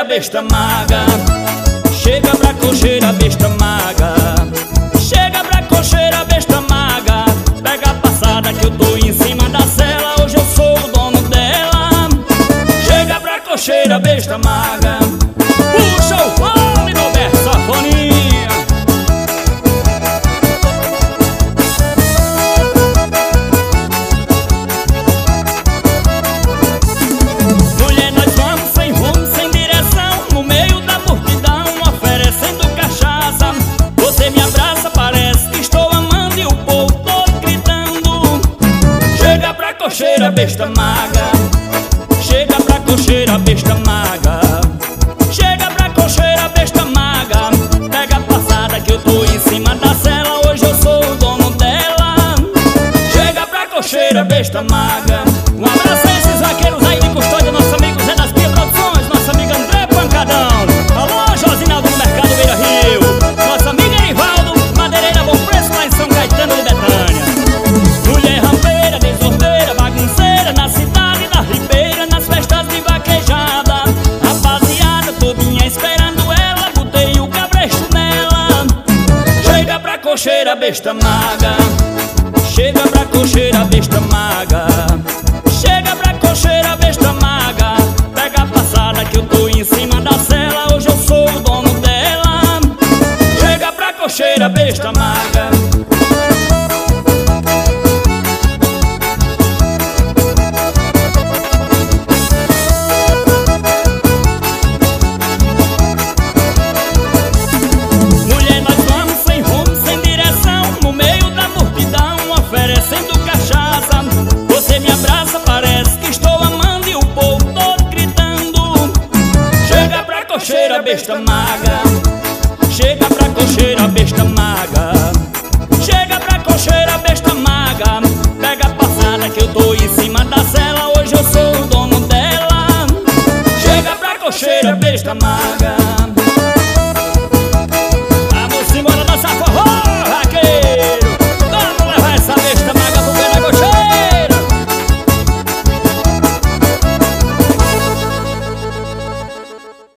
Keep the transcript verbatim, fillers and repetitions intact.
cocheira, besta maga. Chega pra cocheira, besta maga. Chega pra cocheira, besta maga. Pega a passada que eu tô em cima da cela. Hoje eu sou o dono dela. Chega pra cocheira, besta maga. Puxa o fone, Roberto Safoninha. Mulher, nós vamos sem rumo, sem direção, no meio da multidão, oferecendo cachaça. Você me abraça, parece que estou amando, e o povo todo gritando. Chega pra cocheira, besta maga. Chega pra cocheira, besta maga. Chega pra cocheira, besta maga. Pega a passada que eu tô em cima da cela. Hoje eu sou o dono dela. Chega pra cocheira, besta maga. Um abraço a esses vaqueiros aí de Custódia, nosso amigo Zé das Pia Produções, nosso amigo André Pancadão. Alô, Josinaldo no Mercado Beira Rio. Nosso amigo Erivaldo, madeireira bom preço lá em São Caetano de Betânia. Mulher rampeira, desordeira, bagunceira, na cidade da Ribeira, nas festas de vaquejada. Rapaziada todinha esperando ela, botei o cabresto nela. Chega pra cocheira, besta maga. Chega pra cocheira, besta maga. Chega pra cocheira, besta maga. Pega a passada que eu tô em cima da cela. Hoje eu sou o dono dela. Chega pra cocheira, besta maga. Mulher, nós vamos sem rumo, sem direção, no meio da multidão, oferecendo cachaça. Você me abraça, parece que estou amando, e o povo todo gritando. Chega pra cocheira, besta maga. Chega pra cocheira, besta maga. Chega pra cocheira, besta maga. Pega a passada que eu tô em cima da cela. Hoje eu sou o dono dela. Chega pra cocheira, besta maga.